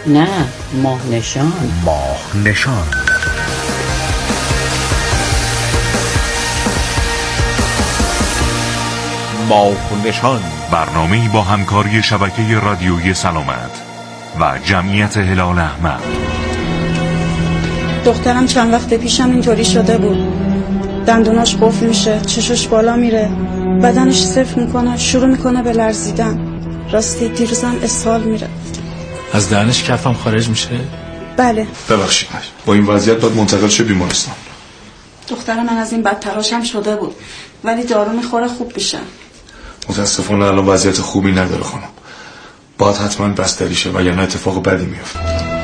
نه، ماه نشان. ماه نشان. ماه نشان، برنامه‌ای با همکاری شبکه رادیویی سلامت و جمعیت هلال احمر. دخترم چند وقت پیشم اینطوری شده بود. دندوناش قفل میشه، چشاش بالا میره، بدنش صفر میکنه، شروع میکنه به لرزیدن. راستی دیروزم اسهال میره. از دهنش کفم خارج میشه؟ بله. ببخشید، با این وضعیت باید منتقل شه بیمارستان. دختر من از این بدتراش هم شده بود، ولی دارو میخوره خوب میشه. متاسفانه الان وضعیت خوبی نداره خانم. باید حتما بستری شه وگرنه اتفاق بدی میفته.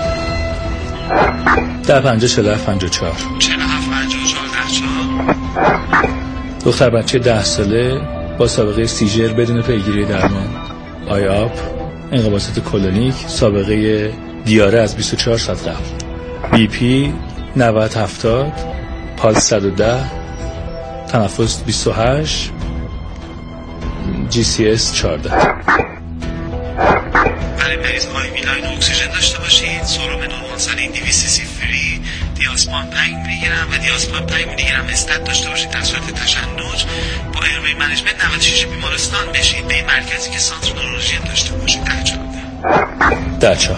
10-5-47-54 دختر بچه 10 ساله با سابقه سیجر بدون پیگیری درمان، آیاپ، انقباضات کلونیک، سابقه دیاره از 24 ساعت قبل، بی پی 90-70، پالس 110، تنفس 28، جی سی اس 14. برای مریض های میلاین اکسیژن داشته باشید. سورومنول مونسالین 200 سی فری، دیاسپان 5 میلی گرم و دیاسپان 5 میلی گرم استات داشته باشید. در صورت تشنج با ایروی منیجمنت 96 بیمارستان بشید به این مرکزی که سانتر نورولوژی داشته باشید. 10-4.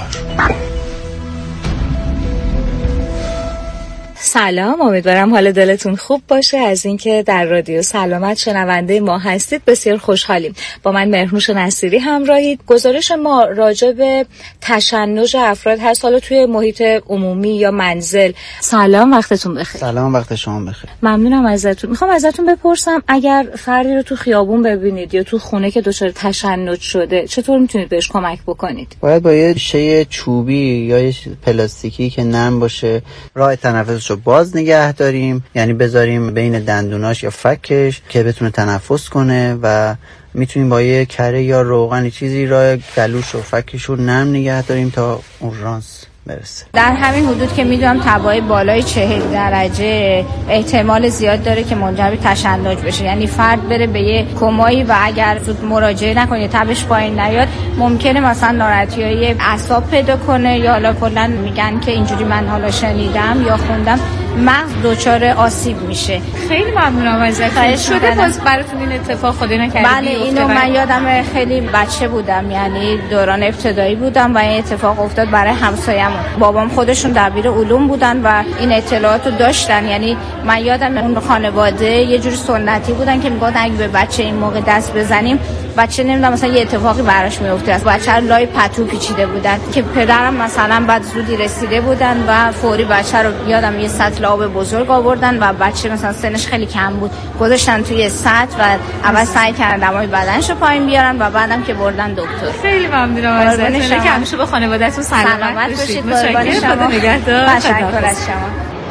سلام، امیدوارم حال دلتون خوب باشه. از اینکه در رادیو سلامت شنونده ما هستید بسیار خوشحالیم. با من مهرنوش نصیری همراهید. گزارش ما راجع به تشنج افراد هست، حالا توی محیط عمومی یا منزل. سلام، وقتتون بخیر. سلام، وقت شما بخیر. ممنونم ازتون. میخوام ازتون بپرسم اگر فردی رو تو خیابون ببینید یا تو خونه که دچار تشنج شده، چطور میتونید بهش کمک بکنید؟ باید با یه شی چوبی یا یه پلاستیکی که نرم باشه راه تنفسش رو باز نگه داریم، یعنی بذاریم بین دندوناش یا فکش که بتونه تنفس کنه و میتونیم با یه کره یا روغن چیزی راه گلوش و فکش رو نرم نگه داریم تا اورژانس برسه. در همین حدود که میدونم تبای بالای 40 درجه احتمال زیاد داره که منجر به تشنج بشه، یعنی فرد بره به یه کمایی و اگر زود مراجعه نکنه تبش پایین نیاد ممکنه مثلا ناراحتی‌های اعصاب پیدا کنه، یا حالا کلا میگن که اینجوری من حالا شنیدم یا خوندم مغز دچار آسیب میشه. خیلی ممنونم ازتون. شده باز براتون این اتفاق خدای نکرده؟ بله، اینو من یادم خیلی بچه بودم، یعنی دوران ابتدایی بودم و این اتفاق افتاد برای همسایه‌مون. بابام خودشون دبیر علوم بودن و این اطلاعات رو داشتن، یعنی من یادم اون خانواده یه جور سنتی بودن که میگفتن اگه به بچه این موقع دست بزنیم بچه نمیدونم مثلا یه اتفاقی براش میفته. از بچه رو لای پتو پیچیده بودن که پدرم مثلا بعد زودی رسیده بودن و فوری بچه رو یادم یه سطل آب بزرگ آوردن و بچه مثلا سنش خیلی کم بود گذاشتن توی سطل و اول سعی کردن دمای بدنش رو پایین بیارن و بعدم که بردن دکتر. خیلی ممنونم ازتون که همیشه با خانواده‌تون سلامت باشید. متشکرم. خدا نگهدار. تشکر از شما.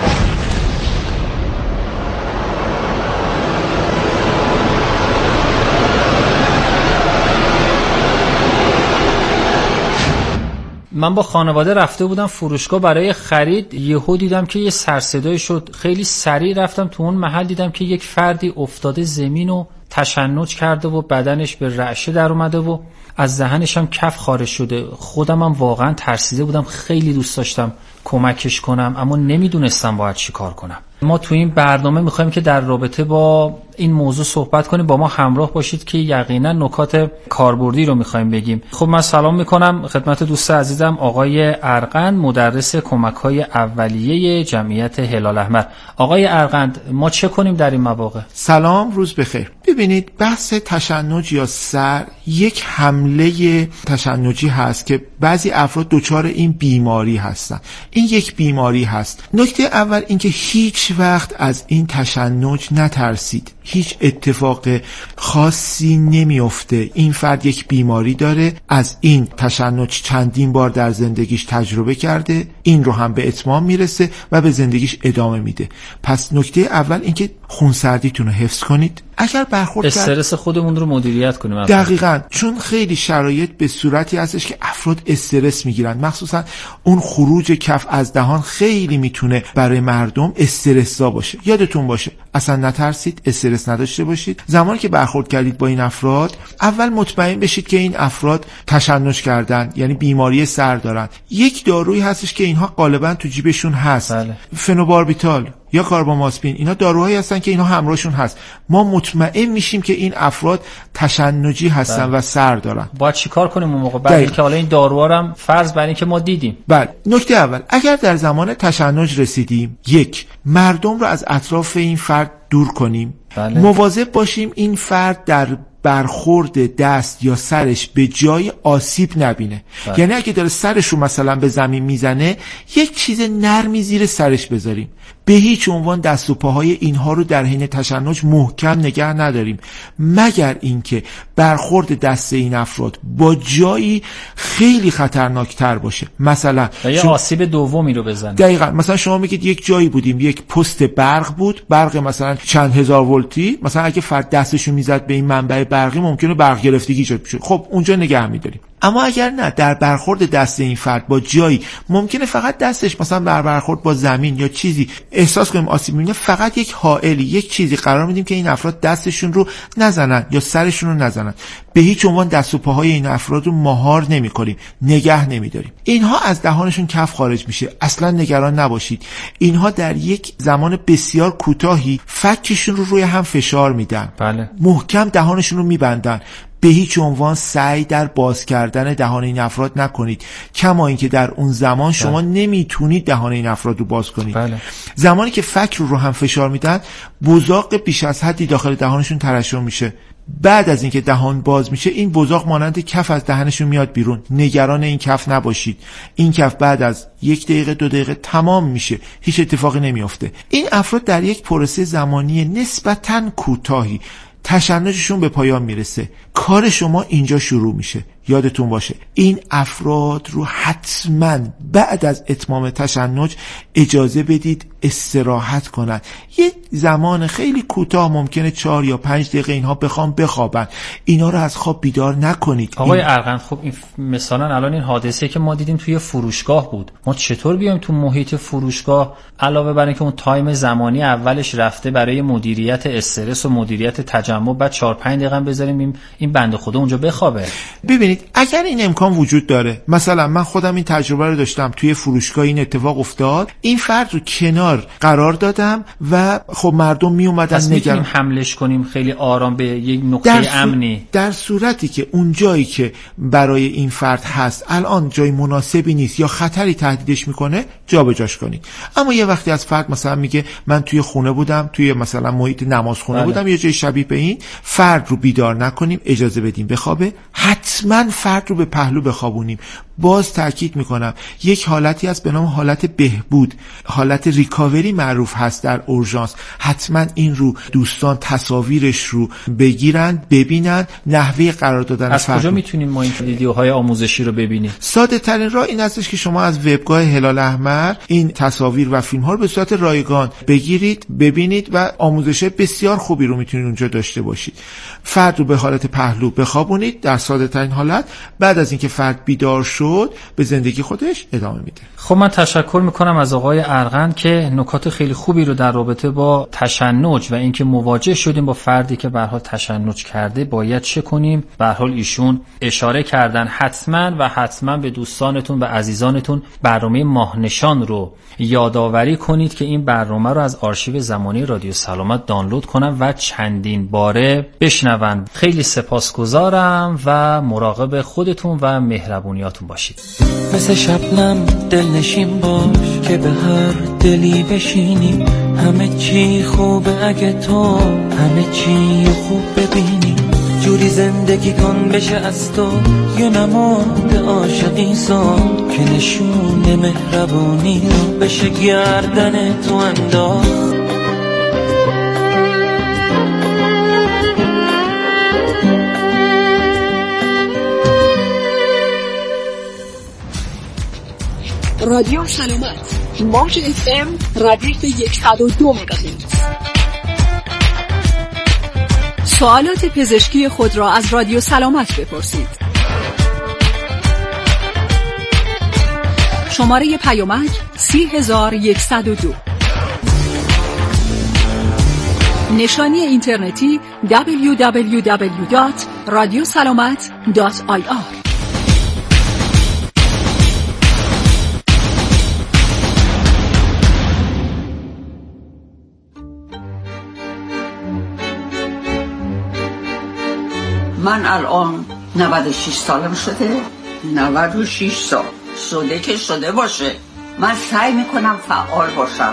من با خانواده رفته بودم فروشگاه برای خرید، یهو دیدم که یه سرصدایی شد. خیلی سریع رفتم تو اون محل، دیدم که یک فردی افتاده زمین و تشنج کرده و بدنش به رعشه در اومده و از دهنش هم کف خارج شده. خودم هم واقعا ترسیده بودم، خیلی دوست داشتم کمکش کنم اما نمیدونستم باید چی کار کنم. ما تو این برنامه میخوایم که در رابطه با این موضوع صحبت کنیم. با ما همراه باشید که یقینا نکات کاربردی رو میخوایم بگیم. خب من سلام میکنم خدمت دوست عزیزم آقای ارقند، مدرس کمک‌های اولیه جمعیت هلال احمر. آقای ارقند، ما چه کنیم در این مواقع؟ سلام، روز بخیر. ببینید، بحث تشنج یا سر یک حمله تشنجی هست که بعضی افراد دچار این بیماری هستن. این یک بیماری هست. نکته اول این که هیچ وقت از این تشنج نترسید. هیچ اتفاق خاصی نمیفته. این فرد یک بیماری داره، از این تشنج چندین بار در زندگیش تجربه کرده، این رو هم به اتمام میرسه و به زندگیش ادامه میده. پس نکته اول این که خونسردیتون رو حفظ کنید. اگر برخورد استرس خودمون رو مدیریت کنیم. دقیقاً، چون خیلی شرایط به صورتی هستش که افراد استرس میگیرن، مخصوصا اون خروج کف از دهان خیلی میتونه برای مردم استرس‌زا باشه. یادتون باشه اصلا نترسید، استرس استرس نداشته باشید. زمانی که برخورد کردید با این افراد، اول مطمئن بشید که این افراد تشنج کردن، یعنی بیماری سر دارن. یک دارویی هستش که اینها غالبا تو جیبشون هست، فنوباربیتال یا کاربامازپین، اینا داروهایی هستن که اینا همراهشون هست. ما مطمئن میشیم که این افراد تشنجی هستن و سر دارن. باید چیکار کنیم اون موقع بعد اینکه حالا این داروها رو هم فرض بر این که ما دیدیم؟ بله، نکته اول، اگر در زمان تشنج رسیدیم، یک، مردم رو از اطراف این فرد دور کنیم. مواظب باشیم این فرد در برخورد دست یا سرش به جای آسیب نبینه. یعنی اگه داره سرش رو مثلا به زمین میزنه، یک چیز نرمی زیر سرش بذاریم. به هیچ عنوان دست و پاهای اینها رو در حین تشنج محکم نگه نداریم، مگر اینکه برخورد دست این افراد با جایی خیلی خطرناکتر باشه، مثلا یا آسیب دومی رو بزنه. دقیقاً، مثلا شما میگید یک جایی بودیم، یک پست برق بود، برق مثلا چند هزار ولتی، مثلا اگه فرد دستشو میزد به این منبع برقی ممکنه برق گرفتگی ایجاد بشه، خب اونجا نگه می‌داریم. اما اگر نه، در برخورد دست این فرد با جایی ممکنه فقط دستش مثلا برخورد با زمین یا چیزی احساس کنیم آسیب می‌بینه، فقط یک حائلی، یک چیزی قرار میدیم که این افراد دستشون رو نزنن یا سرشون رو نزنن. به هیچ عنوان دست و پاهای این افراد رو مهار نمی‌کنیم، نگه نمی‌داریم. اینها از دهانشون کف خارج میشه، اصلا نگران نباشید. اینها در یک زمان بسیار کوتاهی فکشون رو روی هم فشار میدن. محکم دهانشون رو میبندن. به هیچ عنوان سعی در باز کردن دهان این افراد نکنید، کما اینکه در اون زمان شما نمیتونید دهان این افراد رو باز کنید. زمانی که فک رو هم فشار میدن، بزاق بیش از حدی داخل دهانشون ترشح میشه. بعد از اینکه دهان باز میشه، این بزاق مانند کف از دهنشون میاد بیرون. نگران این کف نباشید، این کف بعد از 1 دقیقه 2 دقیقه تمام میشه، هیچ اتفاقی نمیافته. این افراد در یک پروسه زمانی نسبتاً کوتاهی تشنجشون به پایان میرسه. کار شما اینجا شروع میشه. یادتون باشه این افراد رو حتما بعد از اتمام تشنج اجازه بدید استراحت کنن. یک زمان خیلی کوتاه، ممکنه 4 یا 5 دقیقه اینها بخوابن. اینا رو از خواب بیدار نکنید. آقای ارغن، خب این مثلا الان این حادثه که ما دیدیم توی فروشگاه بود، ما چطور بیایم تو محیط فروشگاه علاوه بر اینکه اون تایم زمانی اولش رفته برای مدیریت استرس و مدیریت تجمع، بعد 4-5 دقیقه بذاریم این بنده خدا اونجا بخوابه؟ ببینید، اگر این امکان وجود داره، مثلا من خودم این تجربه رو داشتم، توی فروشگاه این اتفاق افتاد، این فرد رو کنار قرار دادم و خب مردم می اومدن. پس میتونیم حملش کنیم خیلی آرام به یک نقطه امنی، در صورتی که اون جایی که برای این فرد هست الان جای مناسبی نیست یا خطری تهدیدش میکنه، جابجاش کنید. اما یه وقتی از فرد مثلا میگه من توی خونه بودم، توی مثلا محیط نمازخونه بودم، یه جای شبیه به این، فرد رو بیدار نکنیم، اجازه بدیم بخوابه. حتما فرد رو به پهلو بخوابونیم. باز تاکید میکنم، یک حالتی هست به نام حالت بهبود، حالت ریکاوری معروف هست در اورژانس. حتما این رو دوستان تصاویرش رو بگیرن، ببینن، نحوه قرار دادن از کجا میتونیم ما این ویدیوهای آموزشی رو ببینیم؟ ساده ترین راه این هستش که شما از وبگاه هلال احمر این تصاویر و فیلم ها رو به صورت رایگان بگیرید، ببینید و آموزش بسیار خوبی رو میتونید اونجا داشته باشید. فرد رو به حالت پهلو بخوابونید در ساده ترین حالت. بعد از اینکه فرد بیدار شد، به زندگی خودش ادامه میده. خب من تشکر میکنم از آقای ارغن که نکات خیلی خوبی رو در رابطه با تشنج و اینکه مواجه شدیم با فردی که به هر حال تشنج کرده باید چه کنیم، به هر حال ایشون اشاره کردن. حتما به دوستانتون و عزیزانتون برنامه ماهنشان رو یادآوری کنید که این برنامه رو از آرشیو زمانی رادیو سلامت دانلود کنن و چندین باره بشنون. خیلی سپاسگزارم و مراقب خودتون و مهربونیاتون باشید. مثل شبنم دلنشین باش که به هر دلی بشینی، همه چی خوبه اگه تو همه چی خوب ببینی. جوری زندگی کن بشه از تو یه نماد عاشقی سان که نشون مهربونی رو بشه گردن تو انداز. رادیو سلامت، موج FM ردیف 102 مگاهرتز. سوالات پزشکی خود را از رادیو سلامت بپرسید. شماره پیامک 30102. نشانی اینترنتی www.radiosalamat.ir. من الان 96 سالم شده. 96 سال شده که شده باشه. من سعی میکنم فعال باشم،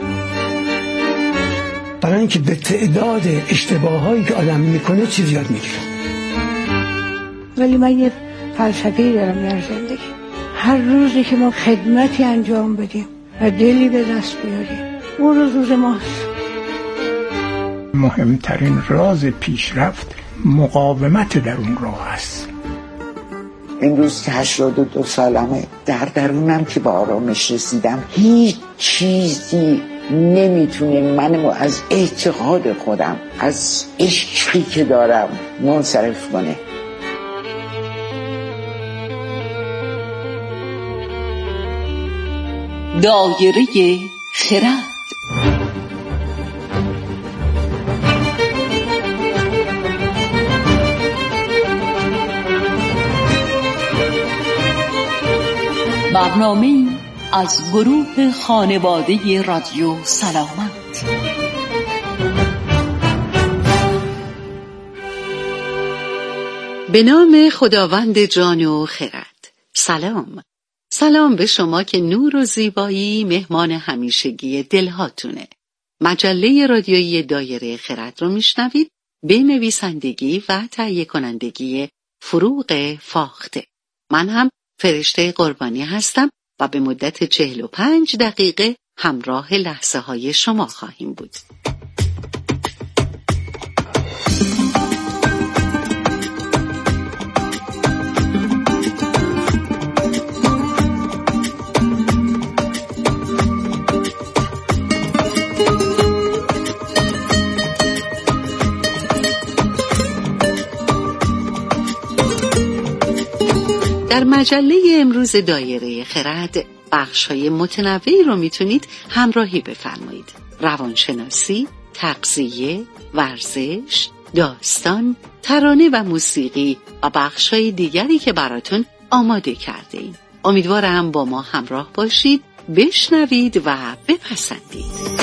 برای اینکه به تعداد اشتباهایی که آدم میکنه چیز یاد میگیره. ولی من یه فلسفه‌ای دارم در زندگی. هر روزی که ما خدمتی انجام بدیم و دلی به دست بیاریم، اون روز ماست. مهمترین راز پیشرفت مقاومت در اون راه است. امروز که 82 سالمه، در درونم که به آرامش رسیدم، هیچ چیزی نمیتونه منو از اعتقاد خودم، از عشقی که دارم منصرف کنه. دایره خرد. برنامه از گروه خانواده رادیو سلامت. به نام خداوند جان و خرد. سلام به شما که نور و زیبایی مهمان همیشگی دلهاتونه. مجله رادیویی دایره خرد رو میشنوید به نویسندگی و تهیه کنندگی فروغ فاخته. من هم فرشته قربانی هستم و به مدت 45 دقیقه همراه لحظه های شما خواهیم بود. در مجله امروز دایره خرد بخش‌های متنوعی رو میتونید همراهی بفرمایید. روانشناسی، تغذیه، ورزش، داستان، ترانه و موسیقی و بخش‌های دیگری که براتون آماده کرده ایم. امیدوارم با ما همراه باشید، بشنوید و بپسندید.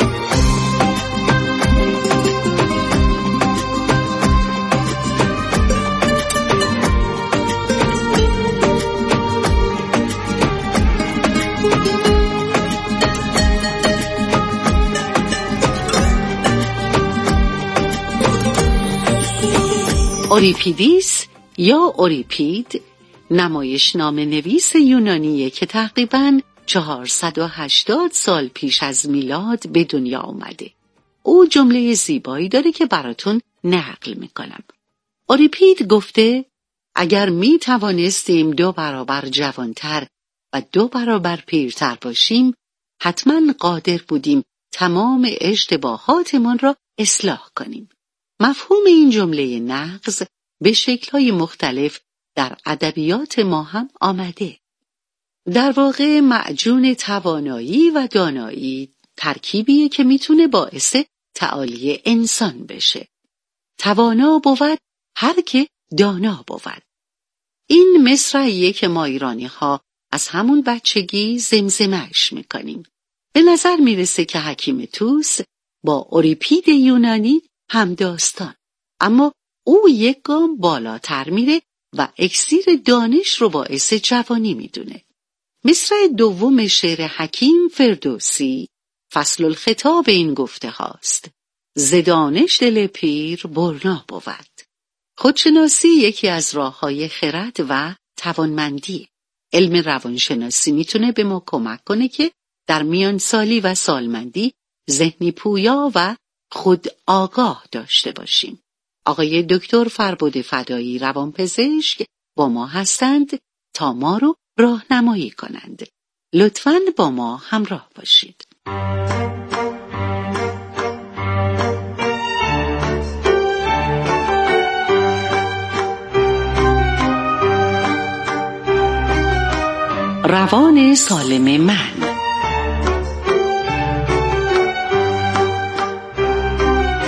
اوریپیدیس یا اوریپید نمایشنامه نویس یونانیه که تقریباً 480 سال پیش از میلاد به دنیا آمده. او جمله زیبایی داره که براتون نقل میکنم. اوریپید گفته اگر می توانستیم 2 برابر جوانتر و 2 برابر پیرتر باشیم، حتما قادر بودیم تمام اشتباهاتمان را اصلاح کنیم. مفهوم این جمله نقض به شکل‌های مختلف در ادبیات ما هم آمده. در واقع معجون توانایی و دانایی ترکیبیه که میتونه باعث تعالی انسان بشه. توانا بود هر که دانا بود. این مصرعیه که ما ایرانی ها از همون بچگی زمزمه‌اش میکنیم. به نظر میرسه که حکیم توس با اوریپید یونانی هم داستان، اما او یک گام بالاتر میره و اکسیر دانش رو باعث جوانی میدونه. مصرع دوم شعر حکیم فردوسی فصل الخطاب این گفته هاست: ز دانش دل پیر برنا بود. خودشناسی یکی از راه‌های خرد و توانمندی. علم روانشناسی میتونه به ما کمک کنه که در میان سالی و سالمندی ذهنی پویا و خود آگاه داشته باشیم. آقای دکتر فربد فدایی روانپزشک با ما هستند تا ما رو راهنمایی کنند. لطفاً با ما همراه باشید. روان سالم من.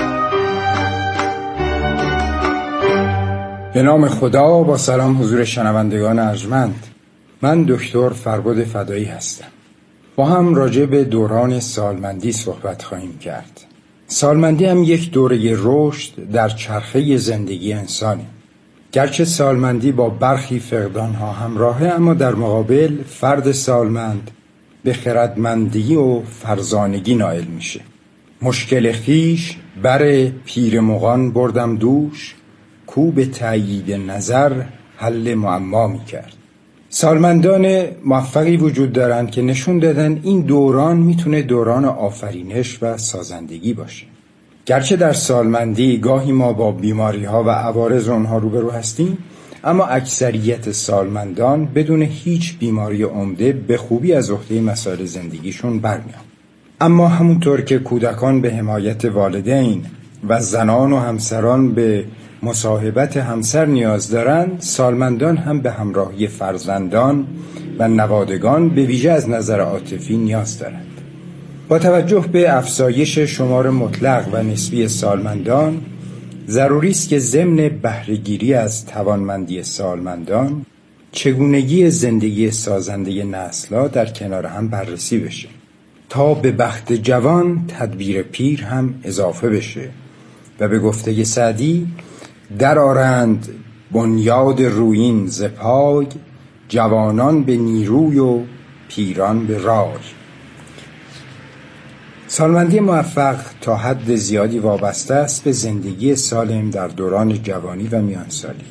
به نام خدا. با سلام حضور شنوندگان ارجمند. من دکتر فربد فدایی هستم. با هم راجع به دوران سالمندی صحبت خواهیم کرد. سالمندی هم یک دوره رشد در چرخه زندگی انسانی. گرچه سالمندی با برخی فقدانها همراهه، اما در مقابل فرد سالمند به خردمندی و فرزانگی نائل میشه. مشکل خیش بر پیر مغان بردم دوش، کو به تأیید نظر حل معما میکرد. سالمندان موفقی وجود دارند که نشون دادن این دوران میتونه دوران آفرینش و سازندگی باشه. گرچه در سالمندی گاهی ما با بیماری ها و عوارض اونها روبرو هستیم، اما اکثریت سالمندان بدون هیچ بیماری عمده به خوبی از عهده مسائل زندگیشون برمیان. اما همونطور که کودکان به حمایت والدین و زنان و همسران به مصاحبت همسر نیاز دارند، سالمندان هم به همراهی فرزندان و نوادگان به ویژه از نظر عاطفی نیاز دارند. با توجه به افزایش شمار مطلق و نسبی سالمندان، ضروری است که ضمن بهره‌گیری از توانمندی سالمندان، چگونگی زندگی سازنده نسل‌ها در کنار هم بررسی بشه تا به بخت جوان تدبیر پیر هم اضافه بشه و به گفته سعدی در آرند بنیاد رویین ز پای، جوانان به نیروی و پیران به رای. سالمندی موفق تا حد زیادی وابسته است به زندگی سالم در دوران جوانی و میانسالی.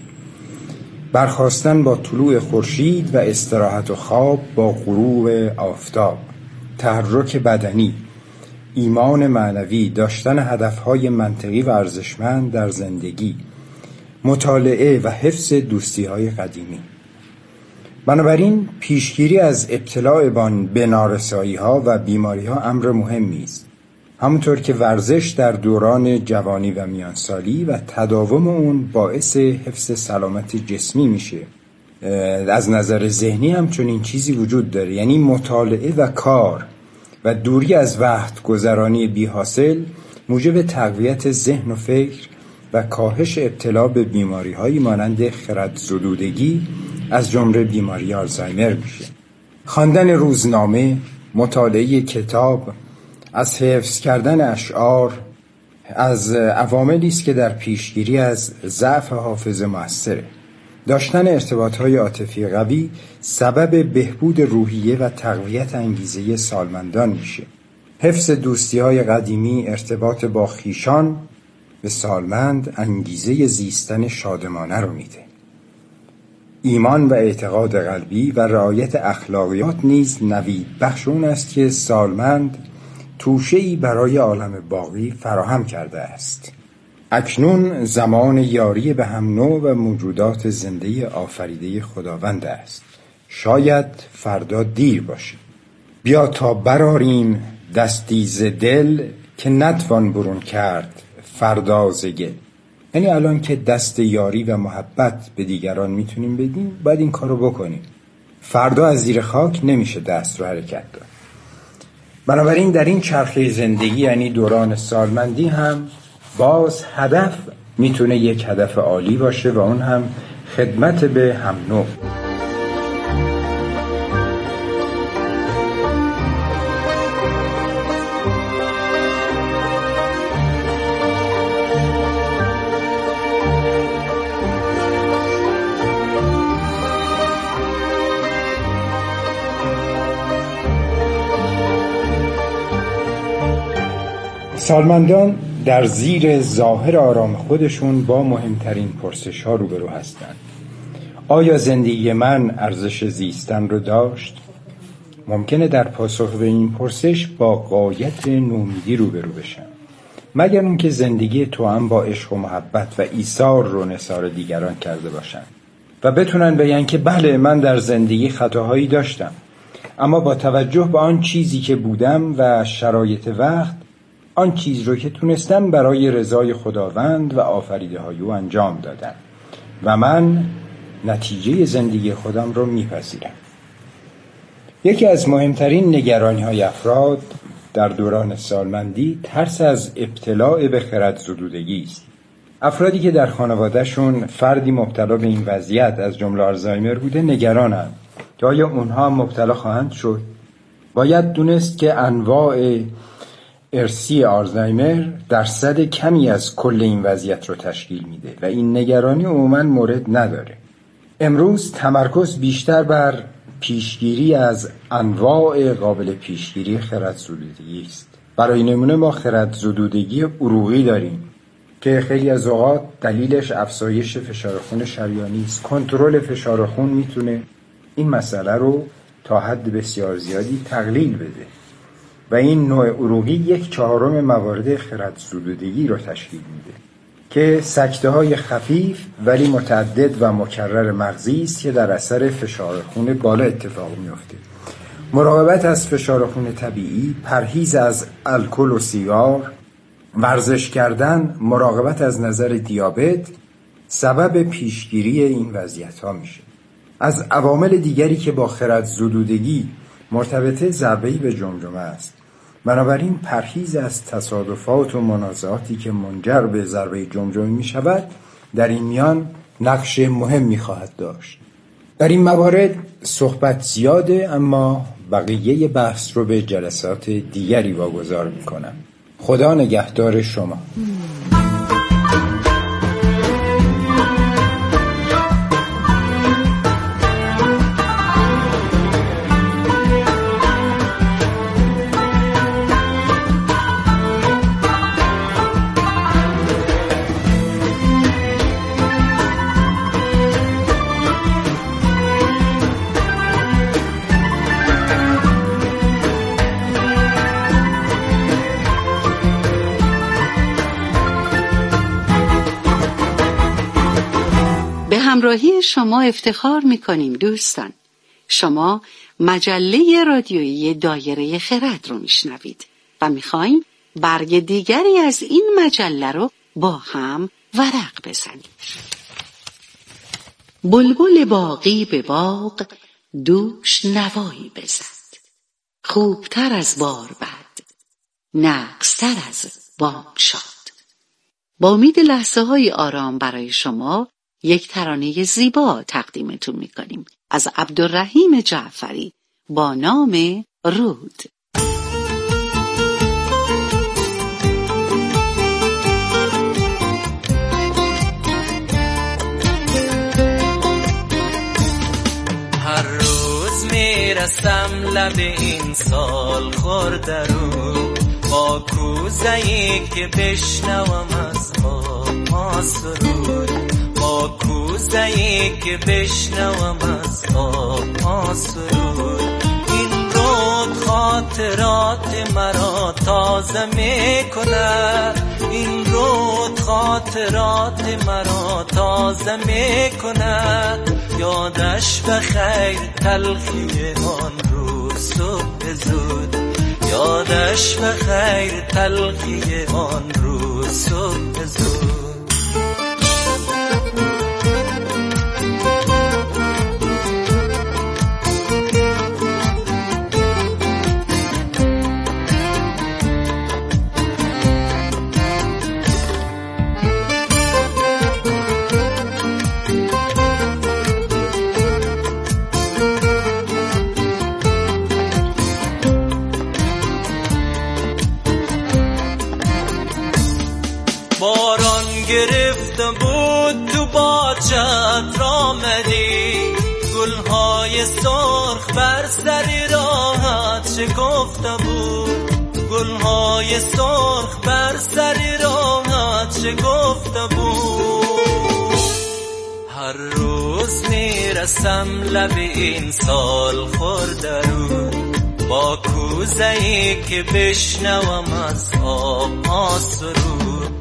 برخاستن با طلوع خورشید و استراحت و خواب با غروب آفتاب، تحرک بدنی، ایمان معنوی، داشتن هدفهای منطقی و ارزشمند در زندگی، مطالعه و حفظ دوستی‌های قدیمی. بنابراین پیشگیری از ابتلاع به نارسایی‌ها و بیماری‌ها امر مهمی است. همونطور که ورزش در دوران جوانی و میانسالی و تداوم اون باعث حفظ سلامت جسمی میشه، از نظر ذهنی هم چون این چیزی وجود داره، یعنی مطالعه و کار و دوری از وقت گذرانی بی حاصل موجب تقویت ذهن و فکر و کاهش ابتلا به بیماری‌هایی مانند خردزدودگی از جمله بیماری آلزایمر میشه. خواندن روزنامه، مطالعه کتاب، از حفظ کردن اشعار از عواملی است که در پیشگیری از ضعف حافظه موثره. داشتن ارتباط‌های عاطفی قوی سبب بهبود روحیه و تقویت انگیزه سالمندان میشه. حفظ دوستی‌های قدیمی، ارتباط با خویشان به سالمند انگیزه زیستن شادمانه رو میده. ایمان و اعتقاد قلبی و رعایت اخلاقیات نیز نوید بخش اون است که سالمند توشه‌ای برای عالم باقی فراهم کرده است. اکنون زمان یاری به هم نوع و موجودات زنده آفریده خداوند است. شاید فردا دیر باشه. بیا تا براریم دستی ز دل، که نتوان برون کرد فردا ز گل. یعنی الان که دست یاری و محبت به دیگران میتونیم بدیم، باید این کارو بکنیم. فردا از زیر خاک نمیشه دست رو حرکت داد. بنابراین در این چرخه زندگی، یعنی دوران سالمندی، هم باز هدف میتونه یک هدف عالی باشه و اون هم خدمت به هم نوع. سالمندان در زیر ظاهر آرام خودشون با مهمترین پرسش ها روبرو هستند. آیا زندگی من ارزش زیستن رو داشت؟ ممکنه در پاسخ به این پرسش با غایت نومیدی روبرو بشن، مگر اون که زندگی توأم با عشق و محبت و ایثار رو نثار دیگران کرده باشن و بتونن بگن که بله، من در زندگی خطاهایی داشتم، اما با توجه به آن چیزی که بودم و شرایط وقت، آن چیز رو که تونستم برای رضای خداوند و آفریده های او انجام دادم و من نتیجه زندگی خودم رو میپذیرم. یکی از مهمترین نگرانی های افراد در دوران سالمندی ترس از ابتلاع به خردزدودگی است. افرادی که در خانوادهشون فردی مبتلا به این وضعیت از جمله آلزایمر بوده نگرانند که آیا اونها مبتلا خواهند شد. باید دونست که انواع ارثی آلزایمر درصد کمی از کل این وضعیت رو تشکیل میده و این نگرانی عموماً مورد نداره. امروز تمرکز بیشتر بر پیشگیری از انواع قابل پیشگیری خردزدودگی است. برای نمونه ما خردزدودگی عروقی داریم که خیلی از اوقات دلیلش افزایش فشار خون شریانی است. کنترل فشار خون میتونه این مسئله رو تا حد بسیار زیادی تقلیل بده و این نوع عروقی 1/4 موارد خردزدودگی رو تشکیل میده که سکته‌های خفیف ولی متعدد و مکرر مغزی است که در اثر فشار خون بالا اتفاق میفته. مراقبت از فشار خون طبیعی، پرهیز از الکل و سیگار، ورزش کردن، مراقبت از نظر دیابت سبب پیشگیری این وضعیت‌ها میشه. از عوامل دیگری که با خردزدودگی مرتبطه ضربه‌ای به جمجمه است. بنابراین پرهیز از تصادفات و منازعاتی که منجر به ضربه جمجمه می شود در این میان نقش مهمی خواهد داشت. در این موارد صحبت زیاده، اما بقیه بحث رو به جلسات دیگری واگذار می کنم. خدا نگهدار شما. همراهی شما افتخار می‌کنیم دوستان. شما مجله رادیویی دایره خرد رو میشنوید و می‌خوایم برگ دیگری از این مجله رو با هم ورق بزنیم. بلبل باغی به باغ دوش نوایی بزد، خوبتر از باربد، نغزتر از بامشاد. با امید لحظه‌های آرام برای شما یک ترانه زیبا تقدیمتون میکنیم از عبدالرحیم جعفری با نام رود. هر روز میرسم لب این سال خورده رو، با کوزه‌ای که بشنوم از ما سرود، با کوزه‌ای که بشنوم از ما سرود. این رود خاطرات مرا تازه میکنه، این رود خاطرات مرا تازه میکنه. یادش بخیر تلخی آن روز صبح زود، یادش بخیر تلخی آن روز صبح زود. باران گرفته بود تو باغچه‌ات رامدی، گلهای سرخ بر سر راهت شکفته بود، گلهای سرخ بر سر راهت شکفته بود. هر روز میرسم لب این سال خورده رو، با کوزه‌ای که بشنوم از آب سرود.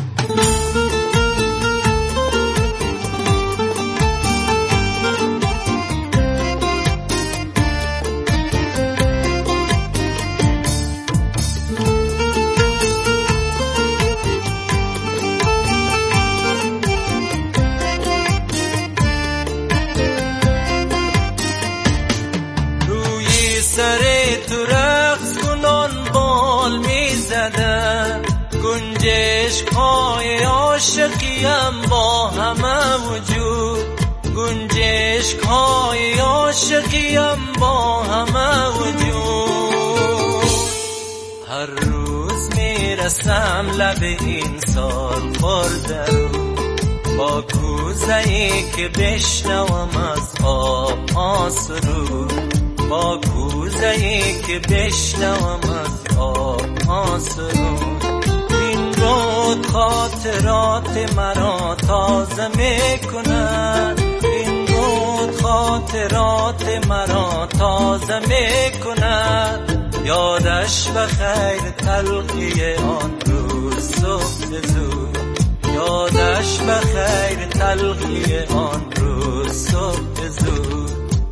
روی سر تو رقص کنان بال می زدن، گنجش عشقهای عاشقیم با همه وجود، گنجشک‌های عاشقیم با همه وجود. هر روز میرسم لب این سال خورده رو، با کوزه‌ای که بشنوم از آب سرود، با کوزه‌ای که بشنوم از آب سرود. این رود خاطرات مرا تازه میکند، این رود خاطرات مرا تازه میکند. یادش بخیر تلخی آن روز صبح زود، یادش بخیر تلخی آن روز صبح زود.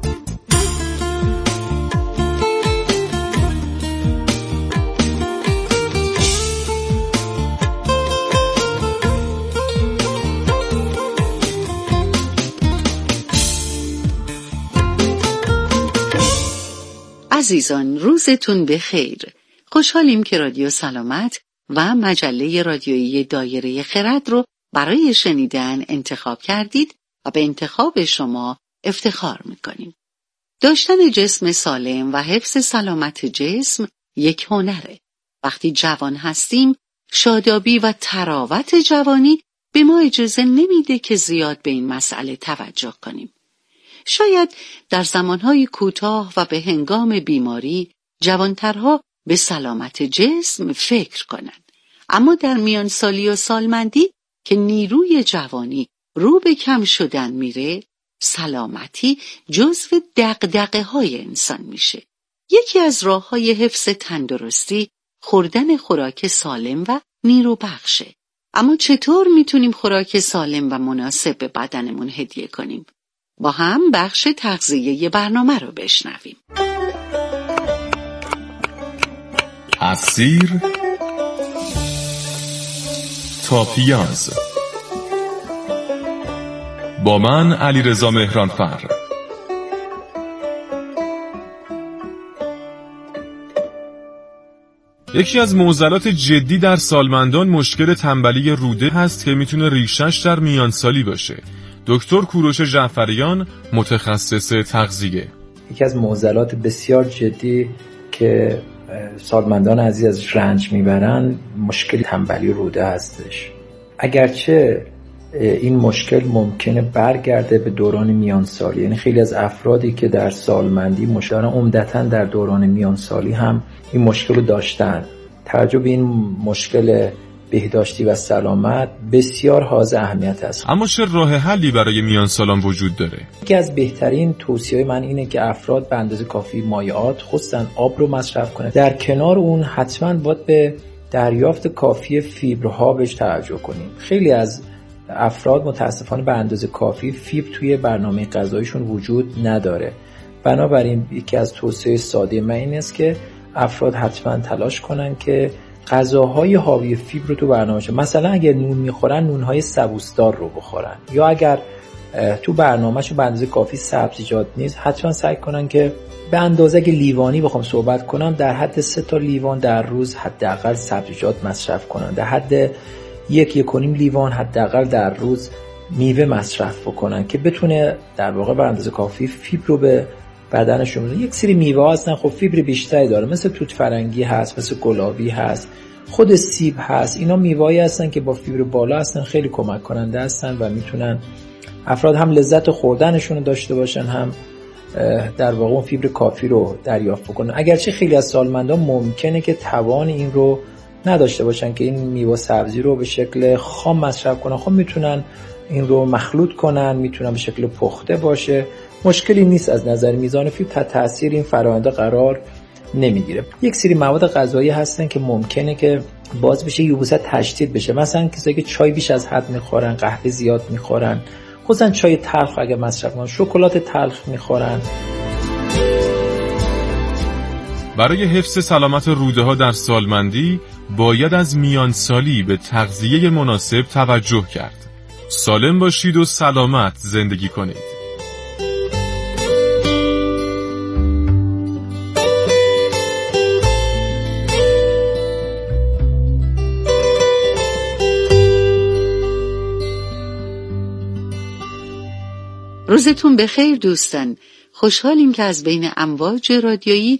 عزیزان روزتون بخیر. خوشحالیم که رادیو سلامت و مجله رادیویی دایره خرد رو برای شنیدن انتخاب کردید و به انتخاب شما افتخار میکنیم. داشتن جسم سالم و حفظ سلامت جسم یک هنره. وقتی جوان هستیم، شادابی و تراوت جوانی به ما اجازه نمیده که زیاد به این مسئله توجه کنیم. شاید در زمانهای کوتاه و به هنگام بیماری جوانترها به سلامت جسم فکر کنند، اما در میان سالی و سالمندی که نیروی جوانی رو به کم شدن میره، سلامتی جزو دغدغه‌های انسان میشه. یکی از راه‌های حفظ تندرستی خوردن خوراک سالم و نیرو بخشه. اما چطور میتونیم خوراک سالم و مناسب به بدنمون هدیه کنیم؟ با هم بخش تغذیه برنامه رو بشنویم. از سیر تا پیاز، با من علیرضا مهرانفر. یکی از معضلات جدی در سالمندان مشکل تنبلی روده هست که میتونه ریشش در میانسالی باشه. دکتر کوروش جعفریان، متخصص تغذیه. یکی از معضلات بسیار جدی که سالمندان عزیز ازش رنج میبرن مشکل تنبلی روده هستش. اگرچه این مشکل ممکنه برگرده به دوران میانسالی، یعنی خیلی از افرادی که در سالمندی مشکل عمدتاً در دوران میانسالی هم این مشکل رو داشتن. توجه به این مشکل بهداشتی و سلامت بسیار حائز اهمیت است. اما چه راه حلی برای میانسالان وجود داره؟ یکی از بهترین توصیه‌های من اینه که افراد به اندازه کافی مایعات، خصوصا آب رو مصرف کنند. در کنار اون حتما باید به دریافت کافی فیبرها بهش توجه کنیم. خیلی از افراد متاسفانه به اندازه کافی فیبر توی برنامه غذاییشون وجود نداره. بنابراین یکی از توصیه ساده من این است که افراد حتما تلاش کنن که غذاهای حاوی فیبر رو تو برنامه‌شون، مثلا اگر نون میخورن نونهای سبوسدار رو بخورن، یا اگر تو برنامه‌شون به اندازه کافی سبزیجات نیست حتما سعی کنن که به اندازه که لیوانی بخوام صحبت کنم در حد 3 تا لیوان در روز حداقل سبزیجات مصرف کنن، در حد 1.5 لیوان حداقل در روز میوه مصرف بکنن که بتونه در واقع به اندازه کافی فیبر رو به بدنشون بده. یک سری میوه ها هستن خب فیبر بیشتری داره، مثل توت فرنگی هست، مثل گلابی هست، خود سیب هست. اینا میوه‌ای هستن که با فیبر بالا هستن، خیلی کمک کننده هستن و میتونن افراد هم لذت خوردنشون رو داشته باشن، هم در واقع اون فیبر کافی رو دریافت بکنن. اگرچه خیلی از سالمندان ممکنه که توان این رو نداشته باشن که این میوه سبزی رو به شکل خام مصرف کنن، خب میتونن این رو مخلوط کنن، میتونن به شکل پخته باشه، مشکلی نیست. از نظر میزان فیبر تحت تاثیر این فرآیند قرار نمیگیره. یک سری مواد غذایی هستن که ممکنه که باز بشه یبوست تشدید بشه، مثلا کسایی که چای بیش از حد میخورن، قهوه زیاد میخورن، خصوصا چای تلخ اگه مصرف کنن، شکلات تلخ میخورن. برای حفظ سلامت روده ها در سالمندی باید از میانسالی به تغذیه مناسب توجه کرد. سالم باشید و سلامت زندگی کنید. روزتون بخیر دوستان. خوشحالیم که از بین امواج رادیویی